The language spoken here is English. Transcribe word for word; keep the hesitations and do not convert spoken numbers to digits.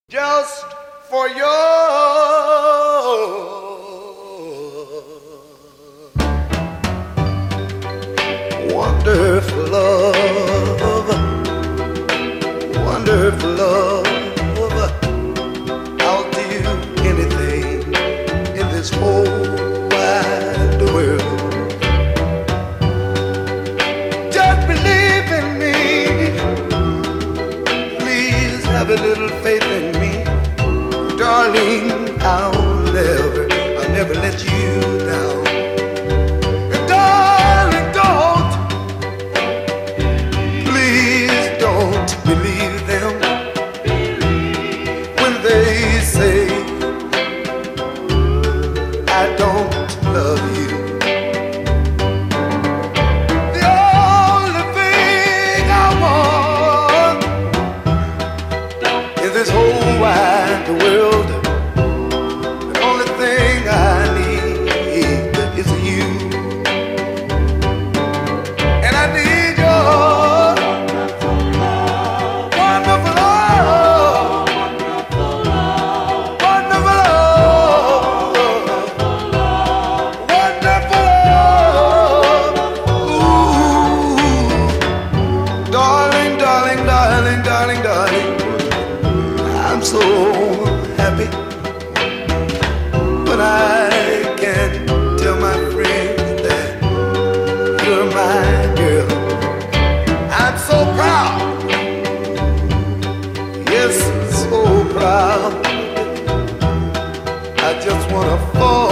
Just for your wonderful love, wonderful love. I'll do anything in this whole wide world. Just believe in me. Please have a little faith in me. Darling, I'll never, I'll never let you down. And darling, don't, please don't believe them when they say I don't love you. The only thing I want in this whole wide world, the only thing I need is you. And I need your wonderful love, wonderful love, wonderful love. Ooh, darling, darling, darling, darling, darling. I'm so happy when I can tell my friends that you're my girl. I'm so proud, yes, so proud. I just wanna fall